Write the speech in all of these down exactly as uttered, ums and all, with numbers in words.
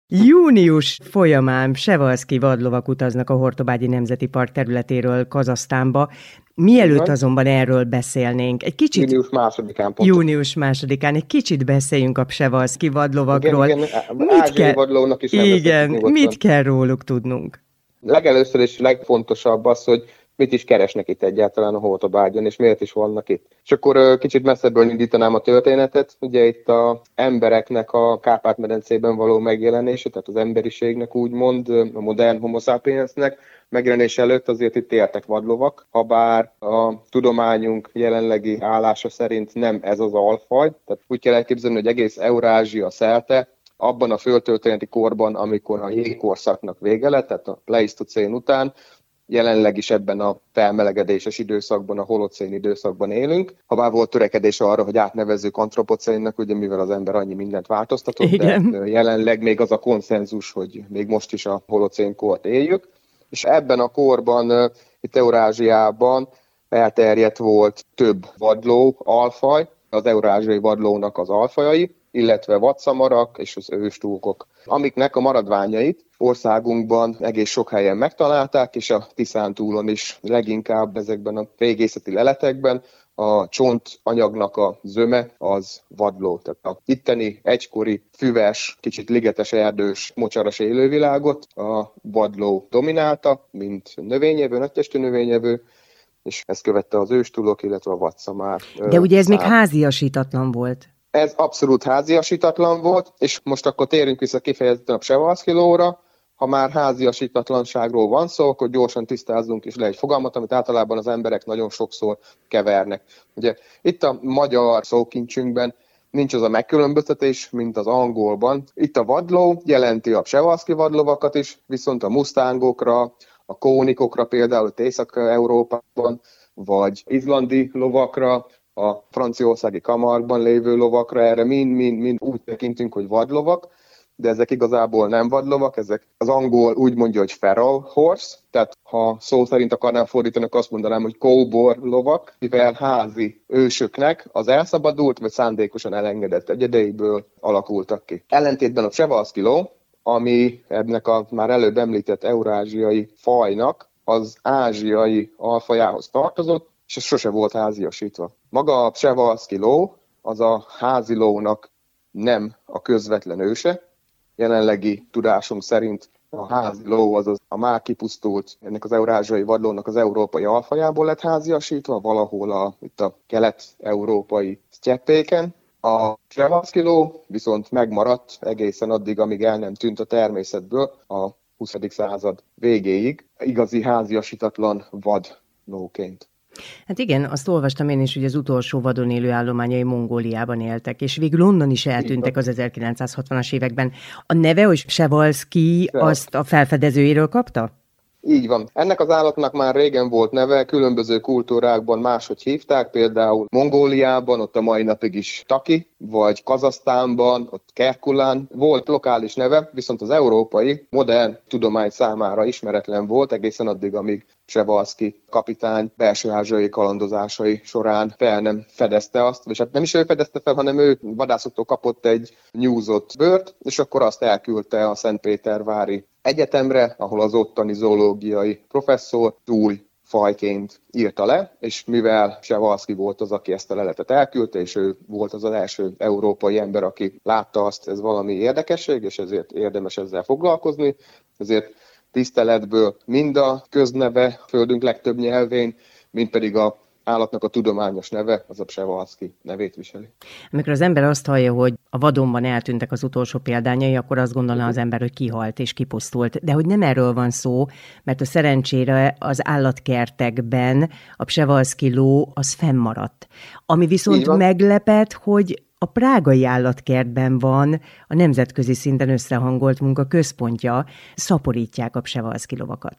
Június folyamán Przewalski vadlovak utaznak a Hortobágyi Nemzeti Park területéről Kazahsztánba. Mielőtt azonban erről beszélnénk, egy kicsit... Június másodikán pontosan. Június másodikán, egy kicsit beszéljünk a Przewalski vadlovakról. Igen, igen, ázsiai vadlónak is igen, mit kell róluk tudnunk? Legelőször is legfontosabb az, hogy mit is keresnek itt egyáltalán a Hortobágyon, és miért is vannak itt. És akkor kicsit messzebből indítanám a történetet. Ugye itt az embereknek a Kárpát-medencében való megjelenése, tehát az emberiségnek úgymond, a modern homo sapiensnek megjelenés előtt azért itt éltek vadlovak, habár a tudományunk jelenlegi állása szerint nem ez az alfaj. Tehát úgy kell elképzelni, hogy egész Eurázsia szelte abban a földtörténeti korban, amikor a jégkorszaknak vége lett, tehát a pleisztocén után, jelenleg is ebben a felmelegedéses időszakban, a holocén időszakban élünk. Habár volt törekedés arra, hogy átnevezzük antropocénnek, ugye mivel az ember annyi mindent változtatott, igen. De jelenleg még az a konszenzus, hogy még most is a holocén kort éljük. És ebben a korban, itt Eurázsiában elterjedt volt több vadló, alfaj, az eurázsiai vadlónak az alfajai, illetve vadszamarak és az őstúkok, amiknek a maradványait országunkban egész sok helyen megtalálták, és a Tiszántúlon is leginkább ezekben a régészeti leletekben a csontanyagnak a zöme az vadló. Tehát a itteni egykori füves, kicsit ligetes, erdős, mocsaras élővilágot a vadló dominálta, mint növényevő, nagytestű növényevő, és ezt követte az őstúlok, illetve a vadszamár. De ugye ez szám. Még háziasítatlan volt. Ez abszolút háziasítatlan volt, és most akkor térjünk vissza kifejezetten a Przewalski lóra. Ha már háziasítatlanságról van szó, akkor gyorsan tisztázzunk is le egy fogalmat, amit általában az emberek nagyon sokszor kevernek. Ugye itt a magyar szókincsünkben nincs az a megkülönböztetés, mint az angolban. Itt a vadló jelenti a Przewalski vadlovakat is, viszont a mustangokra, a kónikokra például Észak-Európában, vagy izlandi lovakra, a franciaországi kamarban lévő lovakra, erre mind-mind-mind úgy tekintünk, hogy vadlovak, de ezek igazából nem vadlovak, ezek az angol úgy mondja, hogy feral horse, tehát ha szó szerint akarnám fordítani, akkor azt mondanám, hogy kóbor lovak, mivel házi ősöknek az elszabadult, vagy szándékosan elengedett egyedeiből alakultak ki. Ellentétben a Przewalski ló, ami ennek a már előbb említett eurázsiai fajnak az ázsiai alfajához tartozott, és ez sose volt háziasítva. Maga a Przewalski ló, az a házi lónak nem a közvetlen őse. Jelenlegi tudásunk szerint a házi ló, azaz a már kipusztult, ennek az eurázsiai vadlónak az európai alfajából lett háziasítva, valahol a, itt a kelet-európai sztyeppéken. A Przewalski ló viszont megmaradt egészen addig, amíg el nem tűnt a természetből a huszadik század végéig, igazi háziasítatlan vadlóként. Hát igen, azt olvastam én is, hogy az utolsó vadon élő állományai Mongóliában éltek, és végül onnan is eltűntek az ezerkilencszázhatvanas években. A neve, hogy Przewalski, azt a felfedezőjéről kapta? Így van. Ennek az állatnak már régen volt neve, különböző kultúrákban máshogy hívták, például Mongóliában, ott a mai napig is Taki, vagy Kazahsztánban, ott Kerkulán. Volt lokális neve, viszont az európai, modern tudomány számára ismeretlen volt, egészen addig, amíg Przewalski kapitány belső-ázsiai kalandozásai során fel nem fedezte azt, és hát nem is ő fedezte fel, hanem ő vadászoktól kapott egy nyúzott bőrt, és akkor azt elküldte a Szentpétervári egyetemre, ahol az ottani zoológiai professzor új fajként írta le, és mivel Przewalski volt az, aki ezt a leletet elküldte, és ő volt az az első európai ember, aki látta azt, ez valami érdekesség, és ezért érdemes ezzel foglalkozni, ezért tiszteletből mind a közneve a földünk legtöbb nyelvén, mind pedig a állatnak a tudományos neve, az a Przewalski nevét viseli. Amikor az ember azt hallja, hogy a vadonban eltűntek az utolsó példányai, akkor azt gondolna az ember, hogy kihalt és kipusztult. De hogy nem erről van szó, mert a szerencsére az állatkertekben a Przewalski ló az fennmaradt. Ami viszont meglepett, hogy a prágai állatkertben van a nemzetközi szinten összehangolt munka központja, szaporítják a Przewalski lovakat.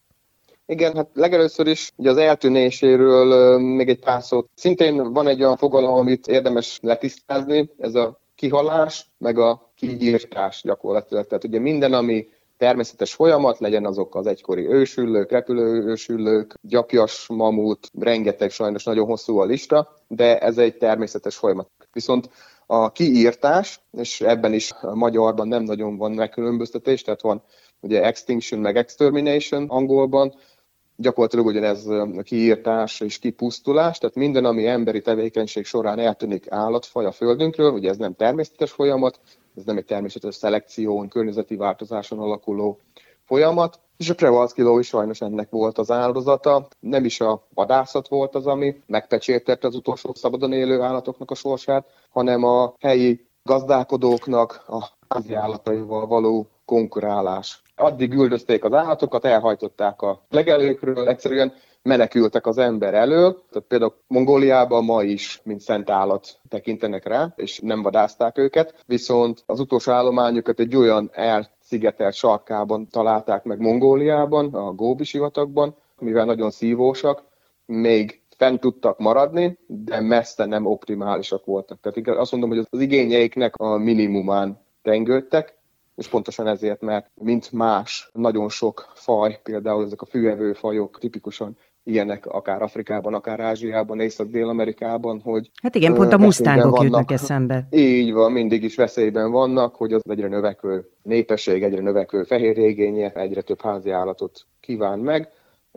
Igen, hát legelőször is ugye az eltűnéséről még egy pár szót. Szintén van egy olyan fogalom, amit érdemes letisztázni, ez a kihalás, meg a kigyirtás gyakorlatilag. Tehát ugye minden, ami természetes folyamat, legyen azok az egykori ősüllők, repülő ősüllők, gyapjas mamut, rengeteg, sajnos nagyon hosszú a lista, de ez egy természetes folyamat. Viszont a kiírtás, és ebben is a magyarban nem nagyon van megkülönböztetés, tehát van ugye extinction meg extermination angolban, gyakorlatilag ugyanez a kiírtás és kipusztulás, tehát minden, ami emberi tevékenység során eltűnik állatfaj a földünkről, ugye ez nem természetes folyamat, ez nem egy természetes szelekción, környezeti változáson alakuló folyamat, és a Przewalski ló is sajnos ennek volt az áldozata. Nem is a vadászat volt az, ami megpecsértette az utolsó szabadon élő állatoknak a sorsát, hanem a helyi gazdálkodóknak a házi állataival való konkurálás. Addig üldözték az állatokat, elhajtották a legelőkről, egyszerűen menekültek az ember elől. Tehát például Mongóliában ma is, mint szent állat tekintenek rá, és nem vadászták őket. Viszont az utolsó állományukat egy olyan elszigetelt sarkában találták meg Mongóliában, a Góbi sivatagban, mivel nagyon szívósak, még fent tudtak maradni, de messze nem optimálisak voltak. Tehát azt mondom, hogy az igényeiknek a minimumán tengődtek, és pontosan ezért, mert mint más, nagyon sok faj, például ezek a fűevő fajok tipikusan ilyenek, akár Afrikában, akár Ázsiában, Észak-Dél-Amerikában, hogy hát igen, pont a musztángok jutnak eszembe. Így van, mindig is veszélyben vannak, hogy az egyre növekvő népesség, egyre növekvő fehérjégénye, egyre több házi állatot kíván meg,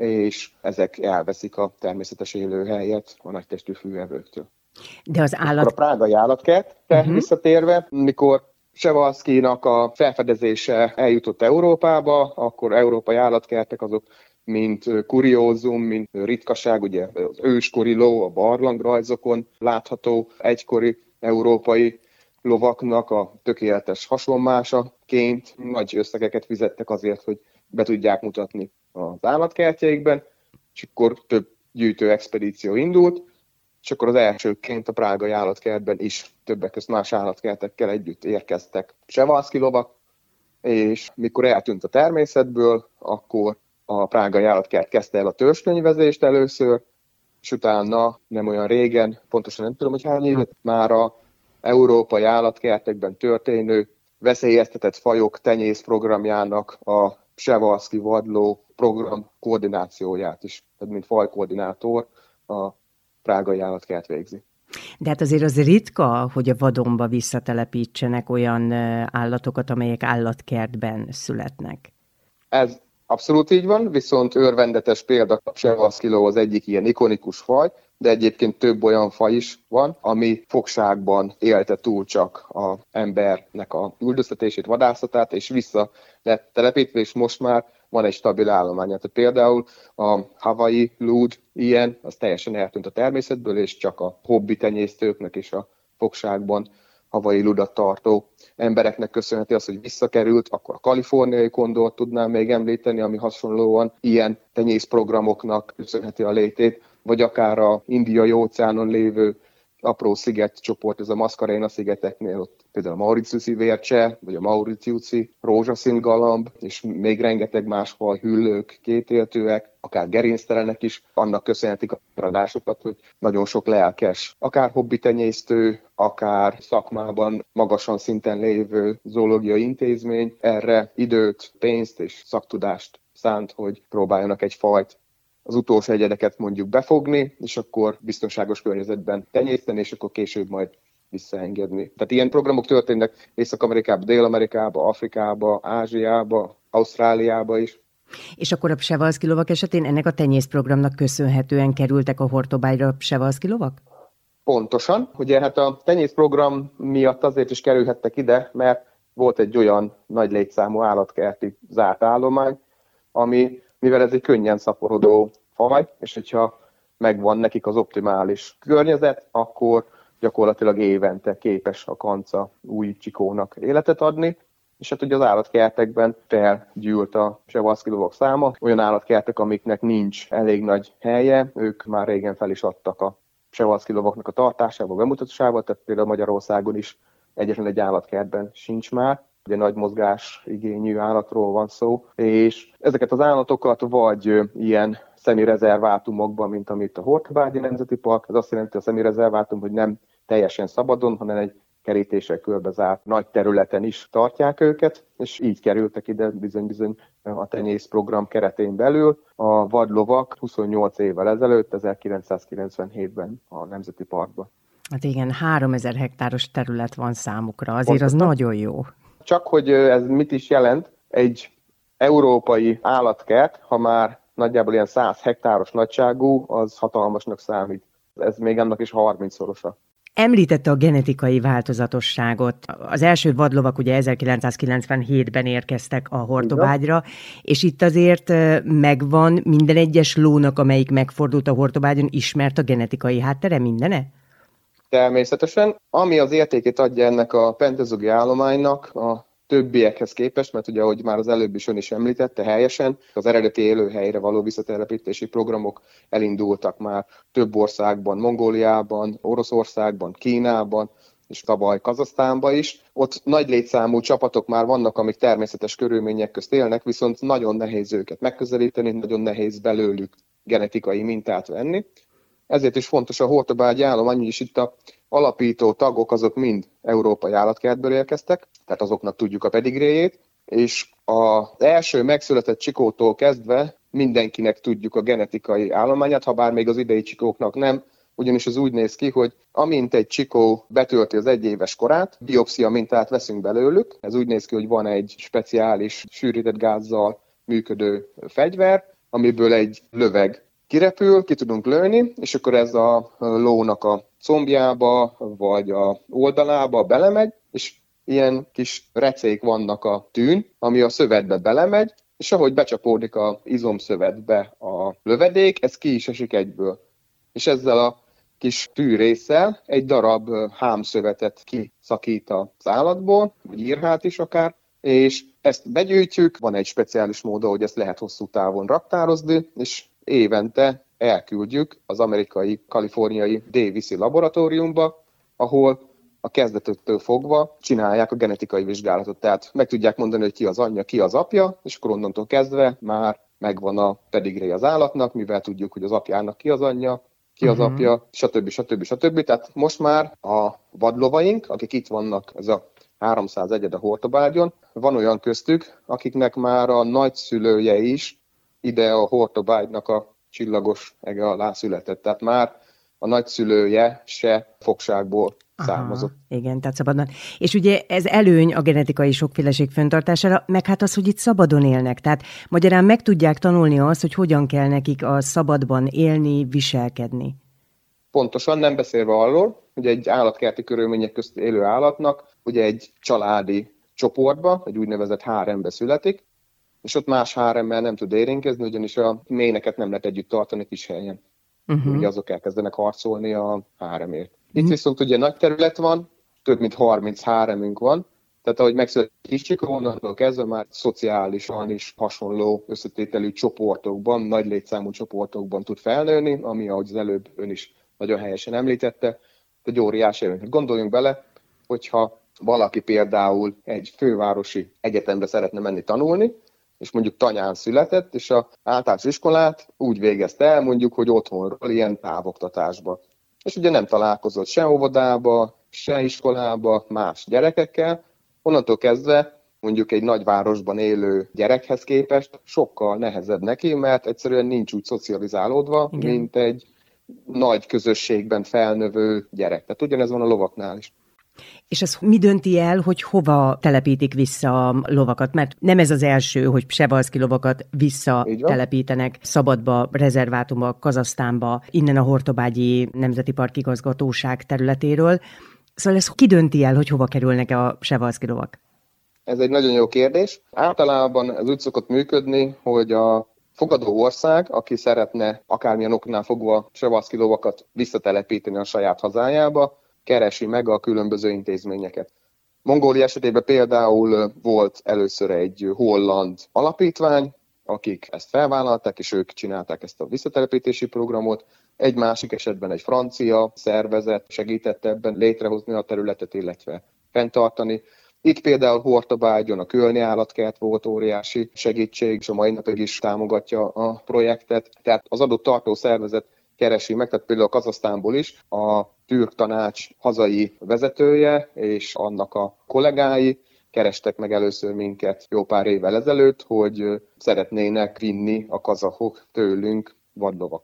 és ezek elveszik a természetes élőhelyet a nagytestű fűevőktől. De az állat... Akkor a prágai állatkert, uh-huh. visszatérve, mikor Przewalskinak a felfedezése eljutott Európába, akkor európai állatkertek azok mint kuriózum, mint ritkaság, ugye az őskori ló, a barlangrajzokon látható egykori európai lovaknak a tökéletes hasonmásaként nagy összegeket fizettek azért, hogy be tudják mutatni az állatkertjeikben, és akkor több gyűjtő expedíció indult, és akkor az elsőként a prágai állatkertben is többek között más állatkertekkel együtt érkeztek Przewalski lovak, és mikor eltűnt a természetből, akkor a prágai állatkert kezdte el a törzskönyvezést először, és utána nem olyan régen, pontosan nem tudom, hogy hány évet, már a európai állatkertekben történő veszélyeztetett fajok tenyészprogramjának a Przewalski vadló program koordinációját is, tehát mint fajkoordinátor a prágai állatkert végzi. De hát azért az ritka, hogy a vadonba visszatelepítsenek olyan állatokat, amelyek állatkertben születnek. Ez abszolút így van, viszont örvendetes példa, a Przewalski ló az egyik ilyen ikonikus faj, de egyébként több olyan faj is van, ami fogságban élte túl csak az embernek a üldöztetését, vadászatát, és vissza lett telepítve, és most már van egy stabil állománya. Tehát például a Hawaii lúd ilyen, az teljesen eltűnt a természetből, és csak a hobbi tenyésztőknek és a fogságban Hawaii ludat tartó embereknek köszönheti az, hogy visszakerült, akkor a kaliforniai kondort tudnám még említeni, ami hasonlóan ilyen tenyészprogramoknak köszönheti a létét, vagy akár a Indiai óceánon lévő apró szigetcsoport, ez a Mascarena szigeteknél, ott például a Mauritiusi vércse, vagy a Mauritiusi rózsaszín galamb, és még rengeteg más faj, hüllők, kétéltőek, akár gerinctelenek is, annak köszönhetik a radásokat, hogy nagyon sok lelkes, akár hobbitenyésztő, akár szakmában magasan szinten lévő zoológiai intézmény erre időt, pénzt és szaktudást szánt, hogy próbáljanak egy fajt, az utolsó egyedeket mondjuk befogni, és akkor biztonságos környezetben tenyészteni, és akkor később majd visszaengedni. Tehát ilyen programok történnek Észak-Amerikába, Dél-Amerikába, Afrikába, Ázsiába, Ausztráliába is. És akkor a Przewalski lovak esetén ennek a tenyészprogramnak köszönhetően kerültek a Hortobágyra a Przewalski lovak? Pontosan. Ugye hát a tenyészprogram miatt azért is kerülhettek ide, mert volt egy olyan nagy létszámú állatkerti zárt állomány, ami, mivel ez egy könnyen szaporodó faj, és hogyha megvan nekik az optimális környezet, akkor gyakorlatilag évente képes a kanca új csikónak életet adni, és hát ugye az állatkertekben felgyűlt a Przewalski lovak száma. Olyan állatkertek, amiknek nincs elég nagy helye, ők már régen fel is adtak a Przewalski lovaknak a tartásába, bemutatásával, tehát például Magyarországon is egyetlen egy állatkertben sincs már. Ugye nagy mozgás igényű állatról van szó, és ezeket az állatokat vagy ilyen személyrezervátumokban, mint amit a Hortobágyi Nemzeti Park, ez azt jelenti a személyrezervátum, hogy nem teljesen szabadon, hanem egy kerítéssel körbezárt nagy területen is tartják őket, és így kerültek ide bizony-bizony a tenyészprogram keretén belül. A vadlovak huszonnyolc évvel ezelőtt, ezerkilencszázkilencvenhétben a Nemzeti Parkban. Hát igen, háromezer hektáros terület van számukra, azért Pontosan. az nagyon jó. Csak hogy ez mit is jelent, egy európai állatkert, ha már nagyjából ilyen száz hektáros nagyságú, az hatalmasnak számít. Ez még annak is harmincszorosa. Említette a genetikai változatosságot. Az első vadlovak ugye ezerkilencszázkilencvenhétben érkeztek a Hortobágyra, és itt azért megvan minden egyes lónak, amelyik megfordult a Hortobágyon, ismert a genetikai háttere mindene? Természetesen. Ami az értékét adja ennek a pentezugi állománynak a többiekhez képest, mert ugye, ahogy már az előbb is ön is említette helyesen, az eredeti élőhelyre való visszatelepítési programok elindultak már több országban, Mongóliában, Oroszországban, Kínában, és tavaly Kazahsztánban is. Ott nagy létszámú csapatok már vannak, amik természetes körülmények közt élnek, viszont nagyon nehéz őket megközelíteni, nagyon nehéz belőlük genetikai mintát venni. Ezért is fontos a hortobágyi állomány, és itt a alapító tagok azok mind európai állatkertből érkeztek, tehát azoknak tudjuk a pedigréjét, és az első megszületett csikótól kezdve mindenkinek tudjuk a genetikai állományát, ha bár még az idei csikóknak nem, ugyanis az úgy néz ki, hogy amint egy csikó betölti az egyéves korát, biopszia mintát veszünk belőlük, ez úgy néz ki, hogy van egy speciális sűrített gázzal működő fegyver, amiből egy löveg kirepül, ki tudunk lőni, és akkor ez a lónak a combjába, vagy a oldalába belemegy, és ilyen kis recék vannak a tűn, ami a szövetbe belemegy, és ahogy becsapódik az izomszövetbe a lövedék, ez ki is esik egyből. És ezzel a kis tűrésszel egy darab hámszövetet kiszakít az állatból, vagy írhát is akár, és ezt begyűjtjük, van egy speciális mód, hogy ezt lehet hosszú távon raktározni, és évente elküldjük az amerikai, kaliforniai Davis-i laboratóriumba, ahol a kezdetektől fogva csinálják a genetikai vizsgálatot. Tehát meg tudják mondani, hogy ki az anyja, ki az apja, és akkor onnantól kezdve már megvan a pedigré az állatnak, mivel tudjuk, hogy az apjának ki az anyja, ki az uh-huh. apja, stb. stb. stb. Tehát most már a vadlovaink, akik itt vannak, ez a háromszáz egyed a Hortobágyon, van olyan köztük, akiknek már a nagyszülője is ide a Hortobágynak a csillagos ege alá született. Tehát már a nagyszülője se fogságból származott. Aha, igen, tehát szabadon. És ugye ez előny a genetikai sokféleség fenntartására, meg hát az, hogy itt szabadon élnek. Tehát magyarán meg tudják tanulni azt, hogy hogyan kell nekik a szabadban élni, viselkedni. Pontosan, nem beszélve arról, hogy egy állatkerti körülmények közt élő állatnak ugye egy családi csoportba, egy úgynevezett hárembe születik, és ott más háremmel nem tud érinkezni, ugyanis a méneket nem lehet együtt tartani kis helyen. Uh-huh. Ugye azok elkezdenek harcolni a háremért. Itt uh-huh. viszont ugye nagy terület van, több mint harminc háremünk van, tehát ahogy megszületik kis csikó, onnantól kezdve már szociálisan is hasonló összetételű csoportokban, nagy létszámú csoportokban tud felnőni, ami ahogy az előbb ön is nagyon helyesen említette, egy óriási előny. Gondoljunk bele, hogyha valaki például egy fővárosi egyetemre szeretne menni tanulni, és mondjuk Tanyán született, és az általános iskolát úgy végezte el, mondjuk, hogy otthonról ilyen távoktatásba. És ugye nem találkozott se óvodába, se iskolába, más gyerekekkel. Onnantól kezdve mondjuk egy nagyvárosban élő gyerekhez képest sokkal nehezebb neki, mert egyszerűen nincs úgy szocializálódva, igen, mint egy nagy közösségben felnövő gyerek. Tehát ugyanez van a lovaknál is. És ez mi dönti el, hogy hova telepítik vissza a lovakat? Mert nem ez az első, hogy Przewalski lovakat visszatelepítenek szabadba, rezervátumba, Kazahsztánba, innen a Hortobágyi Nemzeti Park igazgatóság területéről. Szóval ez ki dönti el, hogy hova kerülnek a Przewalski lovak? Ez egy nagyon jó kérdés. Általában ez úgy szokott működni, hogy a fogadó ország, aki szeretne akármilyen oknál fogva Przewalski lovakat visszatelepíteni a saját hazájába, keresi meg a különböző intézményeket. Mongólia esetében például volt először egy holland alapítvány, akik ezt felvállalták, és ők csinálták ezt a visszatelepítési programot. Egy másik esetben egy francia szervezet segített ebben létrehozni a területet, illetve fenntartani. Itt például Hortobágyon a Kölni állatkert volt óriási segítség, és a mai napig is támogatja a projektet. Tehát az adott tartó szervezet keresi meg, tehát például Kazahsztánból is a türk tanács hazai vezetője és annak a kollégái kerestek meg először minket jó pár évvel ezelőtt, hogy szeretnének vinni a kazahok tőlünk vadlovakat.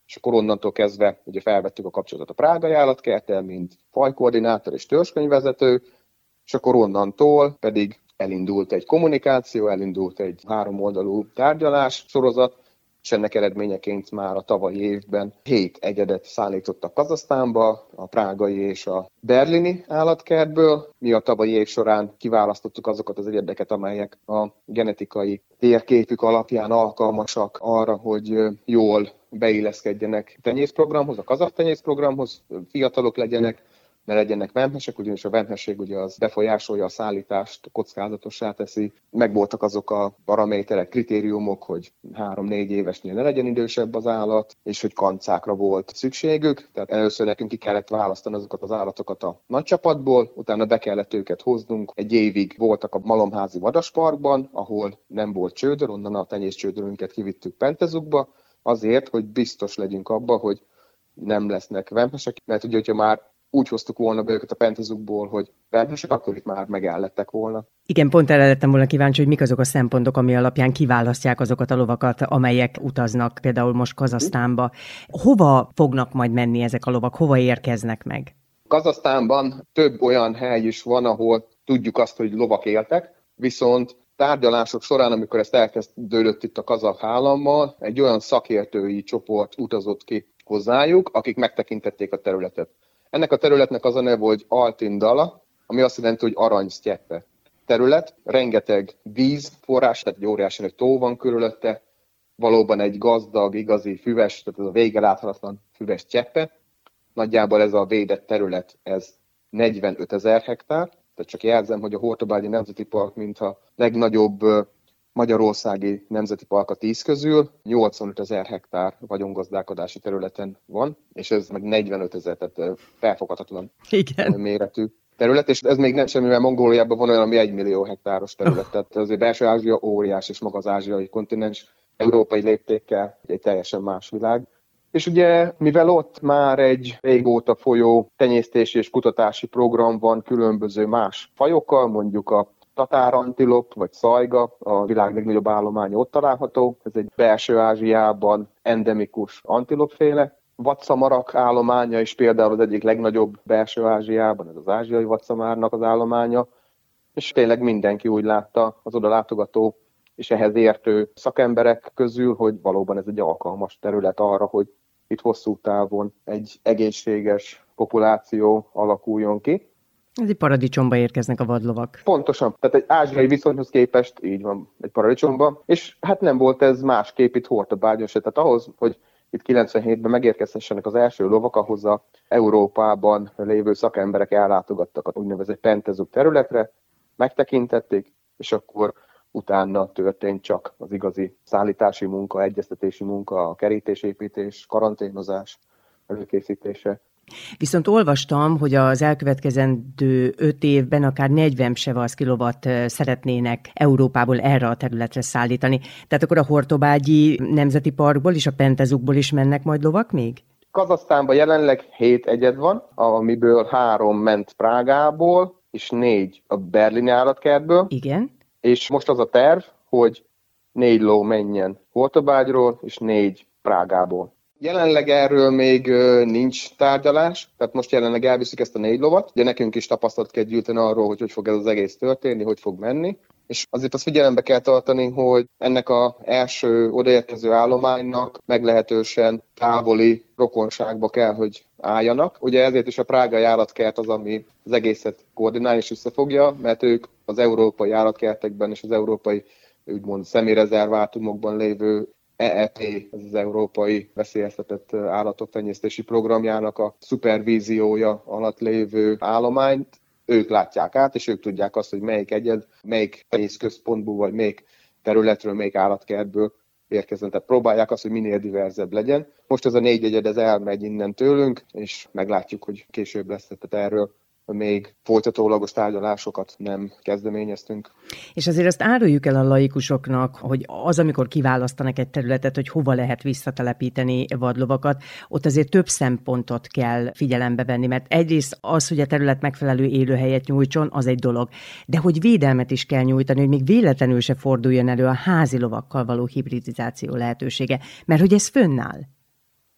és akkor onnantól kezdve ugye felvettük a kapcsolatot a prágai állatkerttel, mint fajkoordinátor és törzskönyvvezető, és akkor onnantól pedig elindult egy kommunikáció, elindult egy háromoldalú tárgyalás sorozat, és ennek eredményeként már a tavalyi évben hét egyedet szállítottak Kazahsztánba, a prágai és a berlini állatkertből. Mi a tavalyi év során kiválasztottuk azokat az egyedeket, amelyek a genetikai térképük alapján alkalmasak arra, hogy jól beilleszkedjenek a tenyészprogramhoz, a kazah tenyészprogramhoz, fiatalok legyenek, ne legyenek vemhesek, ugyanis a vemhesség ugye az befolyásolja a szállítást, kockázatossá teszi. Megvoltak azok a paraméterek, kritériumok, hogy három-négy évesnél ne legyen idősebb az állat, és hogy kancákra volt szükségük. Tehát először nekünk ki kellett választani azokat az állatokat a nagy csapatból, utána be kellett őket hoznunk. Egy évig voltak a Malomházi Vadasparkban, ahol nem volt csődör, onnan a tenyészcsődörünket kivittük Pentezukba, azért, hogy biztos legyünk abba, hogy nem lesznek vemhesek, mert ugye, hogyha már úgy hoztuk volna be őket a Pentezukból, hogy vemhesek, akkor itt már megellettek volna. Igen, pont erre lettem volna kíváncsi, hogy mik azok a szempontok, ami alapján kiválasztják azokat a lovakat, amelyek utaznak például most Kazahsztánba. Hova fognak majd menni ezek a lovak, hova érkeznek meg? Kazahsztánban több olyan hely is van, ahol tudjuk azt, hogy lovak éltek, viszont tárgyalások során, amikor ezt elkezdődött itt a kazah állammal, egy olyan szakértői csoport utazott ki hozzájuk, akik megtekintették a területet. Ennek a területnek az a neve, hogy Altyn-dala, ami azt jelenti, hogy aranysztyeppe terület, rengeteg vízforrás, tehát egy óriási nagy tó van körülötte, valóban egy gazdag, igazi füves, tehát ez a vége láthatatlan füves sztyeppe. Nagyjából ez a védett terület, ez negyvenötezer hektár, tehát csak jelzem, hogy a Hortobágyi Nemzeti Park, mintha legnagyobb magyarországi nemzeti park a tíz közül, nyolcvanötezer hektár vagyongazdálkodási területen van, és ez meg negyvenötezer, tehát felfoghatatlan Igen. méretű terület, és ez még nem semmi, mert Mongóliában van olyan, ami egy millió hektáros terület, tehát azért Belső-Ázsia óriás, és maga az ázsiai kontinens európai léptékkel egy teljesen más világ. És ugye, mivel ott már egy régóta folyó tenyésztési és kutatási program van különböző más fajokkal, mondjuk a tatárantilop vagy szajga, a világ legnagyobb állománya ott található. Ez egy Belső-Ázsiában endemikus antilopféle. Vadszamarak állománya is például az egyik legnagyobb Belső-Ázsiában, ez az ázsiai vadszamárnak az állománya. És tényleg mindenki úgy látta, az oda látogató és ehhez értő szakemberek közül, hogy valóban ez egy alkalmas terület arra, hogy itt hosszú távon egy egészséges populáció alakuljon ki. Ez egy paradicsomba érkeznek a vadlovak. Pontosan, tehát egy ázsiai viszonyhoz képest így van egy paradicsomba, és hát nem volt ez másképp itt Hortobágyon se, tehát ahhoz, hogy itt kilencvenhétben megérkezhessenek az első lovak, ahhoz az Európában lévő szakemberek ellátogattak a úgynevezett Pentezuk területre, megtekintették, és akkor utána történt csak az igazi szállítási munka, egyeztetési munka, a kerítésépítés, karanténozás előkészítése. Viszont olvastam, hogy az elkövetkezendő öt évben akár negyven psevaszki lovat szeretnének Európából erre a területre szállítani. Tehát akkor a Hortobágyi Nemzeti Parkból és a Pentezukból is mennek majd lovak még? Kazahsztánban jelenleg hét egyed van, amiből három ment Prágából, és négy a berlini állatkertből. Igen. És most az a terv, hogy négy ló menjen Hortobágyról, és négy Prágából. Jelenleg erről még nincs tárgyalás, tehát most jelenleg elviszük ezt a négy lovat. Ugye nekünk is tapasztalat kell gyűjteni arról, hogy hogy fog ez az egész történni, hogy fog menni. És azért azt figyelembe kell tartani, hogy ennek az első odaérkező állománynak meglehetősen távoli rokonságba kell, hogy álljanak. Ugye ezért is a prágai állatkert az, ami az egészet koordinál és összefogja, mert ők az európai állatkertekben és az európai úgymond személyrezervátumokban lévő E E P, ez az Európai Veszélyeztetett Állatok Tenyésztési Programjának a szupervíziója alatt lévő állományt, ők látják át, és ők tudják azt, hogy melyik egyed, melyik tenyészközpontból, vagy melyik területről, melyik állatkertből érkezzen. Tehát próbálják azt, hogy minél diverzebb legyen. Most ez a négy egyed, ez elmegy innen tőlünk, és meglátjuk, hogy később lesz. Tehát erről még folytatólagos tárgyalásokat nem kezdeményeztünk. És azért azt áruljuk el a laikusoknak, hogy az, amikor kiválasztanak egy területet, hogy hova lehet visszatelepíteni vadlovakat, ott azért több szempontot kell figyelembe venni, mert egyrészt az, hogy a terület megfelelő élőhelyet nyújtson, az egy dolog, de hogy védelmet is kell nyújtani, hogy még véletlenül se forduljon elő a házi lovakkal való hibridizáció lehetősége, mert hogy ez fönnáll.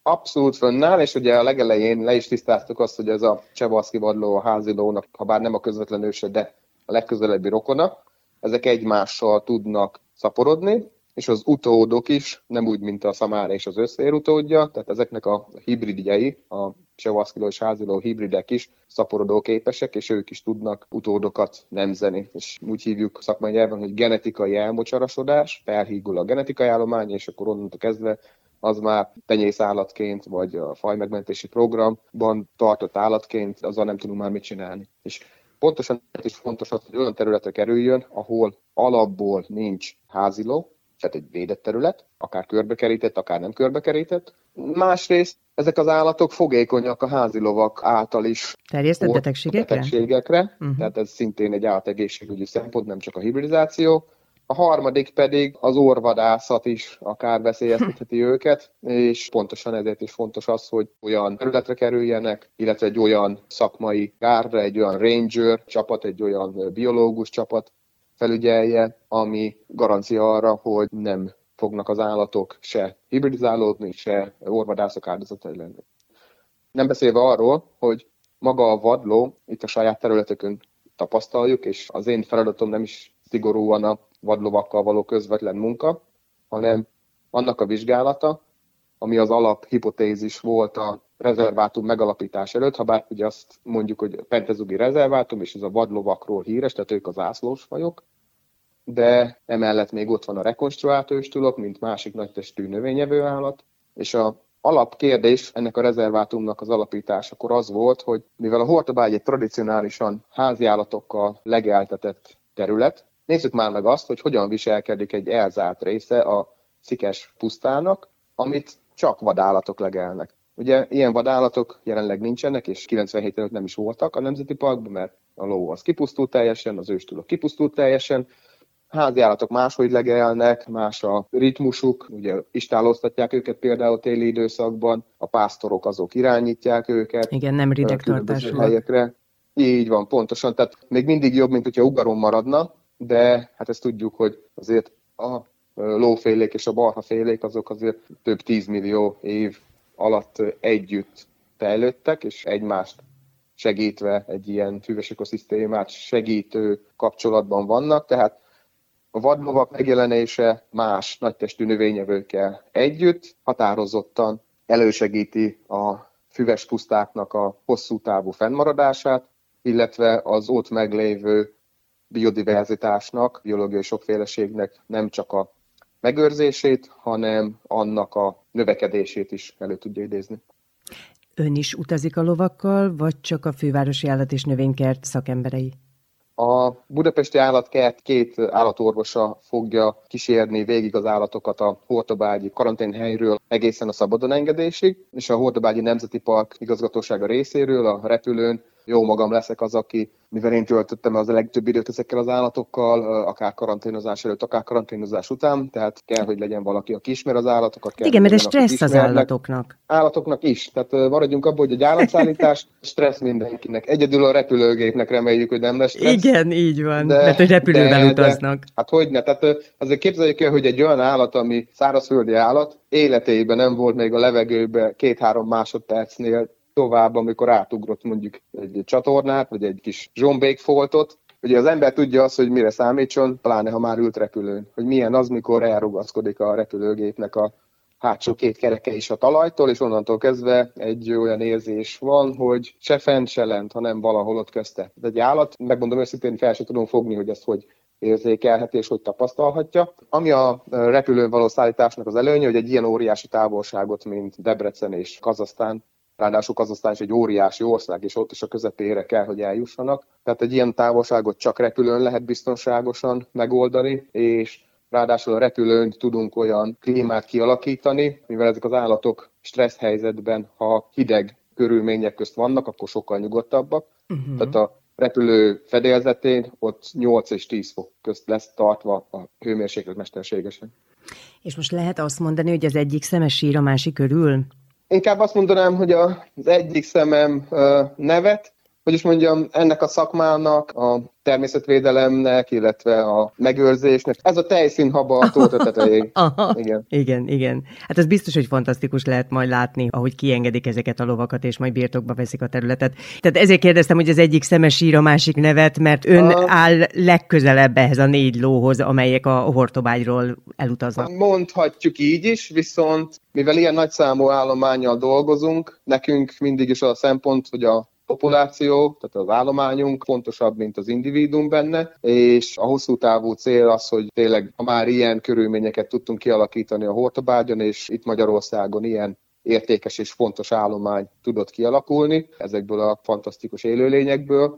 Abszolút fönnáll, és ugye a legelején le is tisztáztuk azt, hogy ez a Przewalski vadló a házilónak, ha bár nem a közvetlen őse, de a legközelebbi rokona, ezek egymással tudnak szaporodni, és az utódok is, nem úgy, mint a szamára és az összér utódja, tehát ezeknek a hibridjei, a Przewalski és háziló hibridek is szaporodó képesek, és ők is tudnak utódokat nemzeni. És úgy hívjuk szakmai nyelven, hogy genetikai elmocsarasodás, felhígul a genetikai állomány, és akkor onnantól kezdve az már tenyészállatként, vagy a fajmegmentési programban tartott állatként, azzal nem tudunk már mit csinálni. És pontosan is fontos az, hogy olyan területre kerüljön, ahol alapból nincs háziló, tehát egy védett terület, akár körbekerített, akár nem körbekerített. Másrészt ezek az állatok fogékonyak a házilovak által is terjesztett betegségekre, betegségekre uh-huh. Tehát ez szintén egy állategészségügyi szempont, nem csak a hibridizáció. A harmadik pedig az orvadászat is akár veszélyeztetheti őket, és pontosan ezért is fontos az, hogy olyan területre kerüljenek, illetve egy olyan szakmai gárda, egy olyan ranger csapat, egy olyan biológus csapat felügyelje, ami garancia arra, hogy nem fognak az állatok se hibridizálódni, se orvadászok áldozatai lenni. Nem beszélve arról, hogy maga a vadló itt a saját területekön tapasztaljuk, és az én feladatom nem is szigorúan a vadlovakkal való közvetlen munka, hanem annak a vizsgálata, ami az alaphipotézis volt a rezervátum megalapítás előtt, ha bár ugye azt mondjuk, hogy pentezugi rezervátum, és ez a vadlovakról híres, tehát ők az zászlós fajok, de emellett még ott van a rekonstruált őstulok, mint másik nagytestű növényevő állat, és a alapkérdés ennek a rezervátumnak az alapításakor az volt, hogy mivel a Hortobágy egy tradicionálisan háziállatokkal legeltetett terület, nézzük már meg azt, hogy hogyan viselkedik egy elzárt része a szikes pusztának, amit csak vadállatok legelnek. Ugye ilyen vadállatok jelenleg nincsenek, és kilencvenhét előtt nem is voltak a Nemzeti Parkban, mert a ló az kipusztult teljesen, az őstulok kipusztult teljesen, háziállatok máshogy legelnek, más a ritmusuk, ugye istállóztatják őket például téli időszakban, a pásztorok azok irányítják őket. Igen, nem ridegtartásúak. Helyekre. Így van, pontosan, tehát még mindig jobb, mint hogyha ugaron maradna, de hát ezt tudjuk, hogy azért a lófélék és a barhafélék azok azért több tízmillió év alatt együtt fejlődtek, és egymást segítve egy ilyen füves ökoszisztémát segítő kapcsolatban vannak, tehát a vadlovak megjelenése más nagytestű növényevőkkel együtt határozottan elősegíti a füves pusztáknak a hosszú távú fennmaradását, illetve az ott meglévő biodiverzitásnak, biológiai sokféleségnek nem csak a megőrzését, hanem annak a növekedését is elő tudja idézni. Ön is utazik a lovakkal, vagy csak a Fővárosi Állat- és Növénykert szakemberei? A Budapesti Állatkert két állatorvosa fogja kísérni végig az állatokat a Hortobágyi karanténhelyről egészen a szabadon engedésig, és a Hortobágyi Nemzeti Park igazgatósága részéről a repülőn jó magam leszek az, aki, mivel én töltöttem az a legtöbb időt ezekkel az állatokkal, akár karanténozás előtt, akár karanténozás után, tehát kell, hogy legyen valaki, aki ismer az állatokat. Kell, igen, mert ez stressz az állatoknak. Állatoknak is, tehát maradjunk abban, hogy egy állatszállítás stressz mindenkinek. Egyedül a repülőgépnek reméljük, hogy nem lesz stressz. Igen, így van, de, mert hogy repülővel de, utaznak. De, hát hogyne, tehát azért képzeljük el, hogy egy olyan állat, ami szárazföldi állat, életében nem volt még a levegőben két-három másodpercnél tovább, amikor átugrott mondjuk egy csatornát, vagy egy kis zsombékfoltot. Ugye az ember tudja azt, hogy mire számítson, pláne ha már ült repülőn, hogy milyen az, mikor elrugaszkodik a repülőgépnek a hátsó két kereke is a talajtól, és onnantól kezdve egy olyan érzés van, hogy se fent, se lent, hanem valahol ott közte. De egy állat, megmondom őszintén, fel sem tudom fogni, hogy ezt hogy érzékelheti és hogy tapasztalhatja. Ami a repülőn való szállításnak az előnye, hogy egy ilyen óriási távolságot, mint Debrecen és Kazahsztán, ráadásul Kazahsztán is egy óriási ország, és ott is a közepére kell, hogy eljussanak. Tehát egy ilyen távolságot csak repülőn lehet biztonságosan megoldani, és ráadásul a repülőn tudunk olyan klímát kialakítani, mivel ezek az állatok stressz helyzetben, ha hideg körülmények közt vannak, akkor sokkal nyugodtabbak. Uh-huh. Tehát a repülő fedélzetén ott nyolc és tíz fok közt lesz tartva a hőmérséklet mesterségesen. És most lehet azt mondani, hogy az egyik szeme sír, a másik körül? Inkább azt mondanám, hogy az egyik szemem nevet, hogy is mondjam, ennek a szakmának, a természetvédelemnek, illetve a megőrzésnek. Ez a tejszínhaba a torta tetején. Igen. igen, igen. Hát ez biztos, hogy fantasztikus lehet majd látni, ahogy kiengedik ezeket a lovakat, és majd birtokba veszik a területet. Tehát ezért kérdeztem, hogy az egyik Szemesír, a másik nevet, mert ön a... áll legközelebb ehhez a négy lóhoz, amelyek a Hortobágyról elutaznak. Mondhatjuk így is, viszont mivel ilyen nagyszámú állománnyal dolgozunk, nekünk mindig is az a szempont, hogy a populáció, tehát az állományunk fontosabb, mint az individuum benne, és a hosszú távú cél az, hogy tényleg ha már ilyen körülményeket tudtunk kialakítani a Hortobágyon, és itt Magyarországon ilyen értékes és fontos állomány tudott kialakulni ezekből a fantasztikus élőlényekből,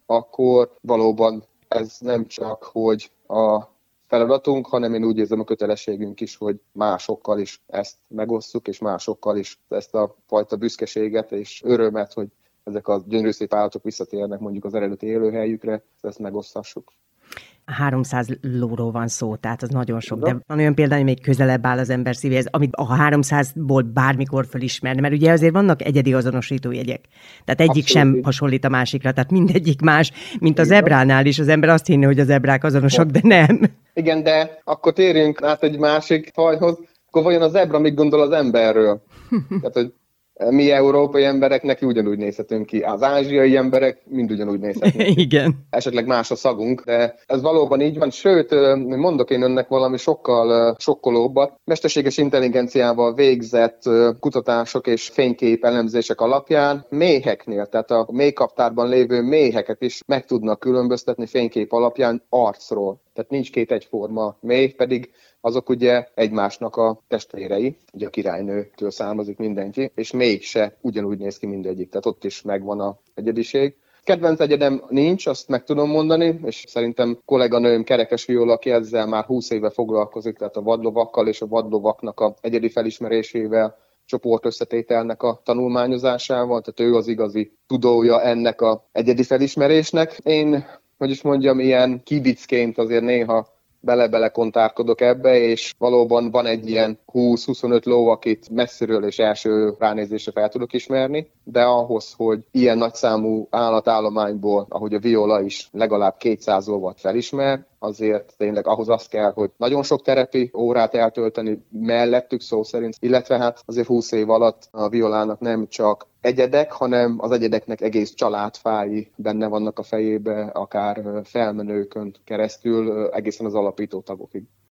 akkor valóban ez nem csak, hogy a feladatunk, hanem én úgy érzem a kötelességünk is, hogy másokkal is ezt megosszuk, és másokkal is ezt a fajta büszkeséget és örömet, hogy ezek a gyönyörű szép állatok visszatérnek mondjuk az eredeti élőhelyükre, ezt megosztassuk. háromszáz lóról van szó, tehát az nagyon sok, de van olyan példány, amelyik közelebb áll az ember szívéhez, amit a háromszázból bármikor felismerne, mert ugye azért vannak egyedi azonosítójegyek. Tehát egyik Abszolút. Sem hasonlít a másikra, tehát mindegyik más, mint a zebránál is. Az ember azt hinné, hogy a zebrák azonosak, de nem. Igen, de akkor térjünk át egy másik fajhoz. Akkor vajon a zebra mit gondol az emberről? Tehát, hogy mi európai emberek neki ugyanúgy nézhetünk ki. Az ázsiai emberek mind ugyanúgy nézhetünk ki. Igen. Esetleg más a szagunk, de ez valóban így van. Sőt, mondok én önnek valami sokkal sokkolóbbat. Mesterséges intelligenciával végzett kutatások és fénykép elemzések alapján méheknél, tehát a méhkaptárban lévő méheket is meg tudnak különböztetni fénykép alapján arcról. Tehát nincs két egyforma méh, pedig azok ugye egymásnak a testvérei, ugye a királynőtől származik mindenki, és mégse ugyanúgy néz ki mindegyik, tehát ott is megvan a egyediség. Kedvenc egyedem nincs, azt meg tudom mondani, és szerintem kolléganőm Kerekes Viola, aki ezzel már húsz éve foglalkozik, tehát a vadlovakkal és a vadlovaknak a egyedi felismerésével, csoportösszetételnek a tanulmányozásával, tehát ő az igazi tudója ennek a egyedi felismerésnek. Én, hogy is mondjam, ilyen kibicként azért néha bele-bele kontárkodok ebbe, és valóban van egy ilyen húsz-huszonöt ló, akit messziről és első ránézésre fel tudok ismerni, de ahhoz, hogy ilyen nagyszámú állatállományból, ahogy a Viola is legalább kétszáz lovat felismer, azért tényleg ahhoz az kell, hogy nagyon sok terepi órát eltölteni mellettük szó szerint, illetve hát azért húsz év alatt a Violának nem csak egyedek, hanem az egyedeknek egész családfái benne vannak a fejébe, akár felmenőkön keresztül egészen az alapító tagokig.